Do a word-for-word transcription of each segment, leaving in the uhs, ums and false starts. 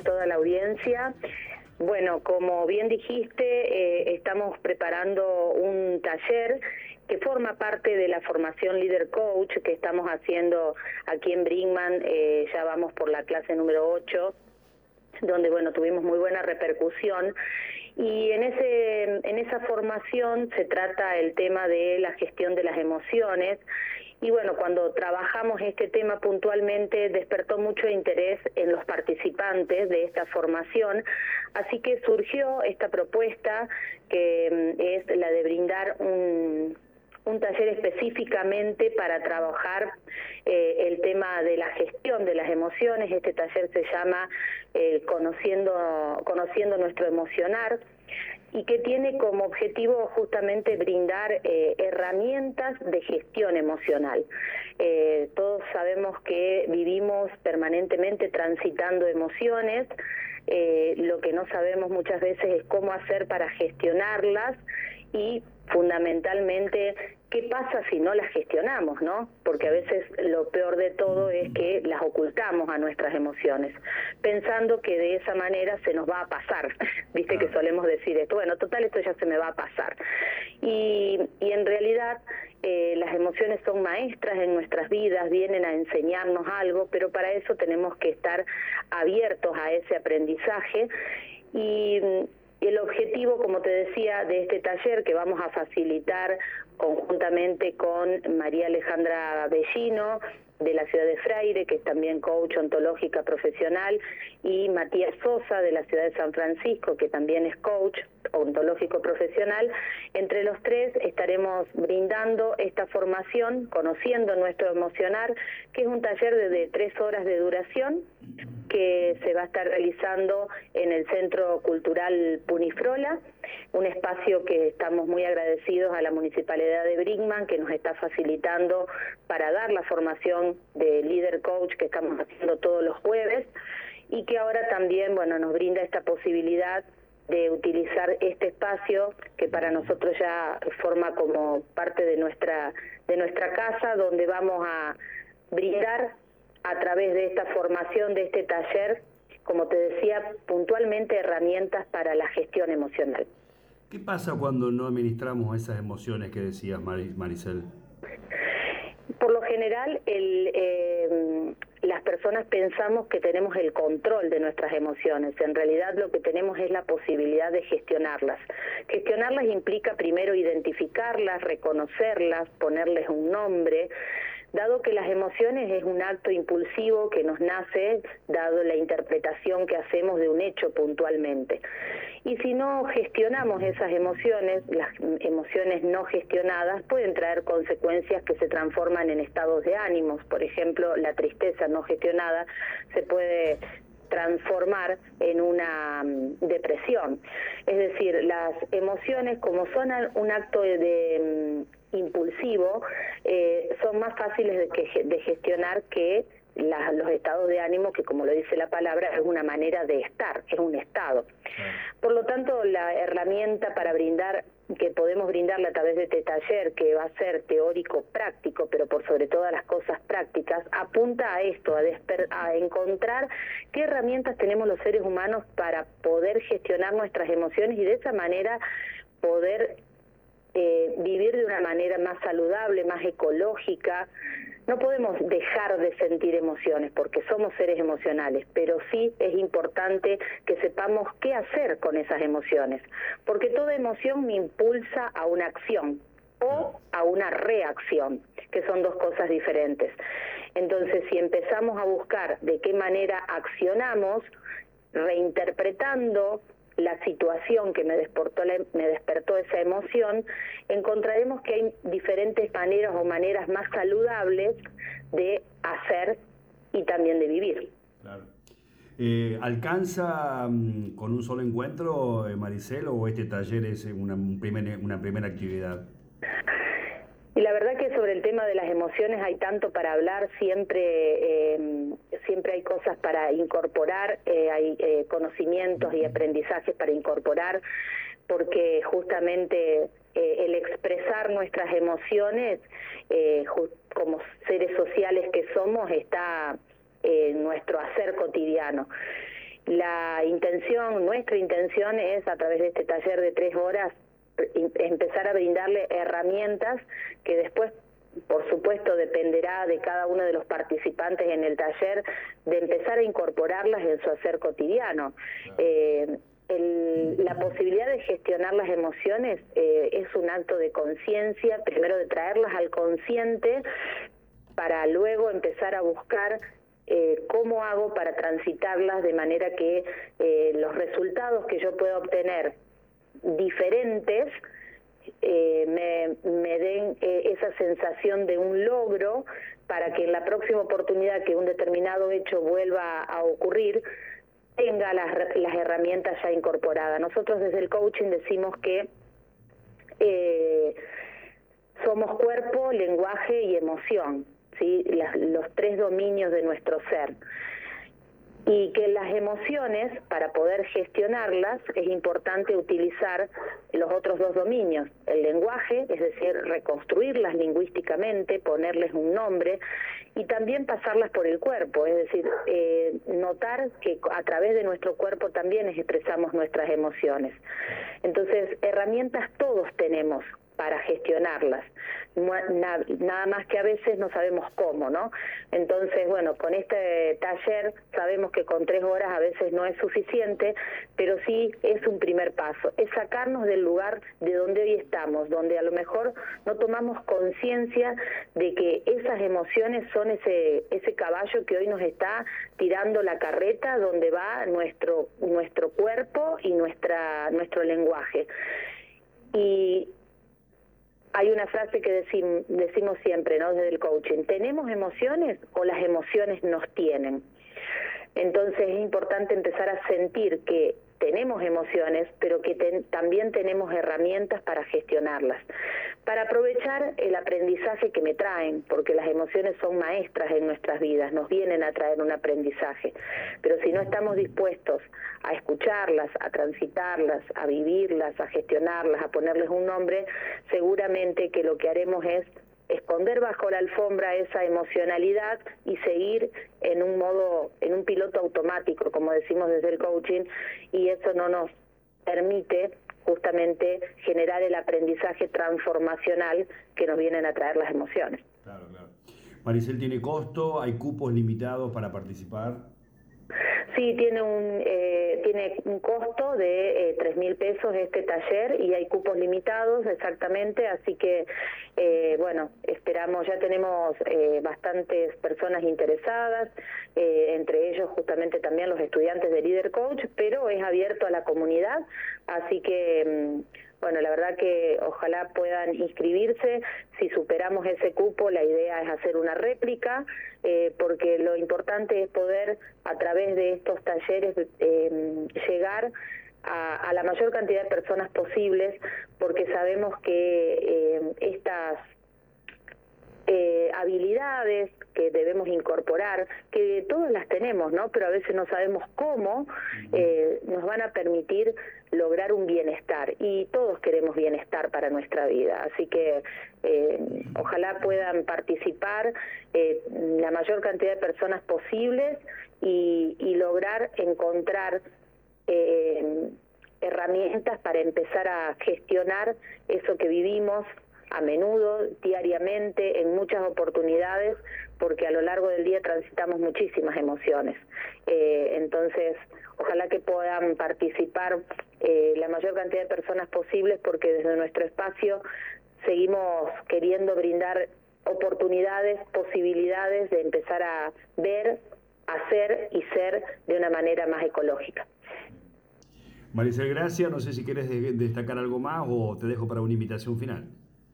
toda la audiencia. Bueno, como bien dijiste, eh, estamos preparando un taller que forma parte de la formación Líder Coach que estamos haciendo aquí en Brinkmann. Eh, ya vamos por la clase número ocho, donde bueno tuvimos muy buena repercusión. Y en ese en esa formación se trata el tema de la gestión de las emociones. Y bueno, cuando trabajamos este tema puntualmente despertó mucho interés en los participantes de esta formación, así que surgió esta propuesta que es la de brindar un, un taller específicamente para trabajar eh, el tema de la gestión de las emociones. Este taller se llama eh, Conociendo, Conociendo Nuestro Emocionar, y que tiene como objetivo justamente brindar eh, herramientas de gestión emocional. Eh, todos sabemos que vivimos permanentemente transitando emociones, eh, lo que no sabemos muchas veces es cómo hacer para gestionarlas y fundamentalmente qué pasa si no las gestionamos, ¿no? Porque a veces lo peor de todo es que las ocultamos a nuestras emociones, pensando que de esa manera se nos va a pasar. Viste que solemos decir esto, bueno, total, esto ya se me va a pasar. Y, y en realidad eh, las emociones son maestras en nuestras vidas, vienen a enseñarnos algo, pero para eso tenemos que estar abiertos a ese aprendizaje. Y el objetivo, como te decía, de este taller que vamos a facilitar conjuntamente con María Alejandra Bellino, de la ciudad de Freire, que es también coach ontológica profesional, y Matías Sosa, de la ciudad de San Francisco, que también es coach ontológico profesional. Entre los tres estaremos brindando esta formación, Conociendo Nuestro Emocionar, que es un taller de, de tres horas de duración, que se va a estar realizando en el Centro Cultural Punifrola, un espacio que estamos muy agradecidos a la Municipalidad de Brinkmann, que nos está facilitando para dar la formación de Líder Coach que estamos haciendo todos los jueves, y que ahora también, bueno, nos brinda esta posibilidad de utilizar este espacio que para nosotros ya forma como parte de nuestra de nuestra casa, donde vamos a brindar a través de esta formación, de este taller, como te decía, puntualmente herramientas para la gestión emocional. ¿Qué pasa cuando no administramos esas emociones que decías, Maricel? Por lo general, el, eh, las personas pensamos que tenemos el control de nuestras emociones. En realidad lo que tenemos es la posibilidad de gestionarlas. Gestionarlas implica primero identificarlas, reconocerlas, ponerles un nombre. Dado que las emociones es un acto impulsivo que nos nace, dado la interpretación que hacemos de un hecho puntualmente. Y si no gestionamos esas emociones, las emociones no gestionadas pueden traer consecuencias que se transforman en estados de ánimos. Por ejemplo, la tristeza no gestionada se puede transformar en una depresión. Es decir, las emociones, como son un acto de, de impulsivo, eh, son más fáciles de, que, de gestionar que la, los estados de ánimo, que como lo dice la palabra, es una manera de estar, es un estado. Por lo tanto, la herramienta para brindar, que podemos brindarle a través de este taller, que va a ser teórico práctico, pero por sobre todas las cosas prácticas, apunta a esto, a, desper a encontrar qué herramientas tenemos los seres humanos para poder gestionar nuestras emociones y de esa manera poder Eh, vivir de una manera más saludable, más ecológica. No podemos dejar de sentir emociones porque somos seres emocionales, pero sí es importante que sepamos qué hacer con esas emociones, porque toda emoción me impulsa a una acción o a una reacción, que son dos cosas diferentes. Entonces, si empezamos a buscar de qué manera accionamos, reinterpretando la situación que me despertó, la, me despertó esa emoción, encontraremos que hay diferentes maneras o maneras más saludables de hacer y también de vivir. Claro. Eh, ¿Alcanza um, con un solo encuentro, eh, Maricel, o este taller es una, un primer, una primera actividad? Y la verdad que sobre el tema de las emociones hay tanto para hablar, siempre eh, siempre hay cosas para incorporar, eh, hay eh, conocimientos y aprendizajes para incorporar, porque justamente eh, el expresar nuestras emociones, eh, como seres sociales que somos, está en nuestro hacer cotidiano. La intención, nuestra intención es a través de este taller de tres horas empezar a brindarle herramientas que después, por supuesto, dependerá de cada uno de los participantes en el taller, de empezar a incorporarlas en su hacer cotidiano. Eh, el, la posibilidad de gestionar las emociones eh, es un acto de conciencia, primero de traerlas al consciente, para luego empezar a buscar eh, cómo hago para transitarlas de manera que eh, los resultados que yo pueda obtener diferentes eh, me, me den eh, esa sensación de un logro, para que en la próxima oportunidad que un determinado hecho vuelva a ocurrir tenga las, las herramientas ya incorporadas. Nosotros desde el coaching decimos que eh, somos cuerpo, lenguaje y emoción, ¿sí? Las, los tres dominios de nuestro ser. Y que las emociones, para poder gestionarlas, es importante utilizar los otros dos dominios, el lenguaje, es decir, reconstruirlas lingüísticamente, ponerles un nombre, y también pasarlas por el cuerpo, es decir, eh, notar que a través de nuestro cuerpo también expresamos nuestras emociones. Entonces, herramientas todos tenemos para gestionarlas, nada más que a veces no sabemos cómo, ¿no? Entonces, bueno, con este taller sabemos que con tres horas a veces no es suficiente, pero sí es un primer paso, es sacarnos del lugar de donde hoy estamos, donde a lo mejor no tomamos conciencia de que esas emociones son ese ese caballo que hoy nos está tirando la carreta, donde va nuestro nuestro cuerpo y nuestra nuestro lenguaje. Y hay una frase que decim, decimos siempre, ¿no?, desde el coaching: ¿tenemos emociones o las emociones nos tienen? Entonces es importante empezar a sentir que tenemos emociones, pero que ten, también tenemos herramientas para gestionarlas, para aprovechar el aprendizaje que me traen, porque las emociones son maestras en nuestras vidas, nos vienen a traer un aprendizaje, pero si no estamos dispuestos a escucharlas, a transitarlas, a vivirlas, a gestionarlas, a ponerles un nombre, seguramente que lo que haremos es esconder bajo la alfombra esa emocionalidad y seguir en un modo, en un piloto automático, como decimos desde el coaching, y eso no nos permite justamente generar el aprendizaje transformacional que nos vienen a traer las emociones. Claro, claro. Maricel, ¿tiene costo? ¿Hay cupos limitados para participar? Sí, tiene un eh, tiene un costo de eh, tres mil pesos este taller, y hay cupos limitados, exactamente, así que, eh, bueno, esperamos, ya tenemos eh, bastantes personas interesadas, eh, entre ellos justamente también los estudiantes de Líder Coach, pero es abierto a la comunidad, así que... Bueno, la verdad que ojalá puedan inscribirse. Si superamos ese cupo, la idea es hacer una réplica, eh, porque lo importante es poder, a través de estos talleres, eh, llegar a, a la mayor cantidad de personas posibles, porque sabemos que eh, estas eh, habilidades que debemos incorporar, que todas las tenemos, ¿no?, pero a veces no sabemos cómo, eh, nos van a permitir lograr un bienestar, y todos queremos bienestar para nuestra vida, así que eh, ojalá puedan participar eh, la mayor cantidad de personas posibles y, y lograr encontrar eh, herramientas para empezar a gestionar eso que vivimos a menudo, diariamente, en muchas oportunidades, porque a lo largo del día transitamos muchísimas emociones. Eh, entonces, ojalá que puedan participar eh, la mayor cantidad de personas posibles, porque desde nuestro espacio seguimos queriendo brindar oportunidades, posibilidades de empezar a ver, hacer y ser de una manera más ecológica. Maricel, gracias. No sé si quieres destacar algo más o te dejo para una invitación final.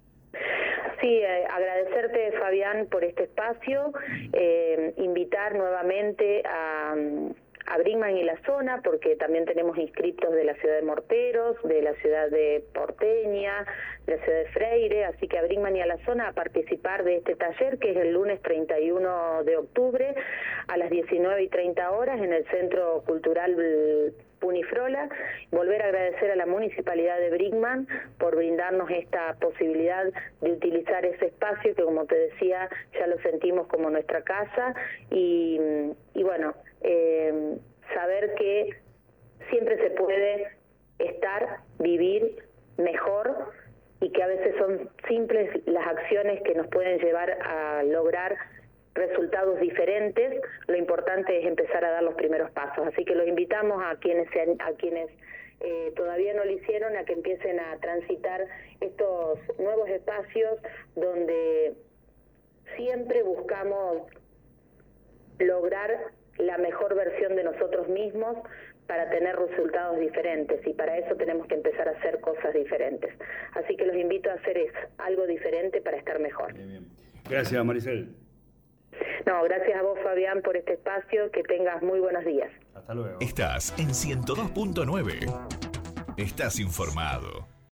Sí, eh, agradecerte, Fabián, por este espacio, eh, invitar nuevamente a, a Brinkmann y la zona, porque también tenemos inscriptos de la ciudad de Morteros, de la ciudad de Porteña, de la ciudad de Freire, así que a Brinkmann y a la zona a participar de este taller, que es el lunes treinta y uno de octubre a las diecinueve y treinta horas en el Centro Cultural Punifrola. Volver a agradecer a la Municipalidad de Brinkmann por brindarnos esta posibilidad de utilizar ese espacio que, como te decía, ya lo sentimos como nuestra casa, y, y bueno, eh, saber que siempre se puede estar, vivir mejor, y que a veces son simples las acciones que nos pueden llevar a lograr resultados diferentes. Lo importante es empezar a dar los primeros pasos. Así que los invitamos a quienes sean, a quienes eh, todavía no lo hicieron, a que empiecen a transitar estos nuevos espacios donde siempre buscamos lograr la mejor versión de nosotros mismos para tener resultados diferentes, y para eso tenemos que empezar a hacer cosas diferentes. Así que los invito a hacer eso, algo diferente para estar mejor. Bien, bien. Gracias, Maricel. No, gracias a vos, Fabián, por este espacio. Que tengas muy buenos días. Hasta luego. Estás en ciento dos punto nueve. Estás informado.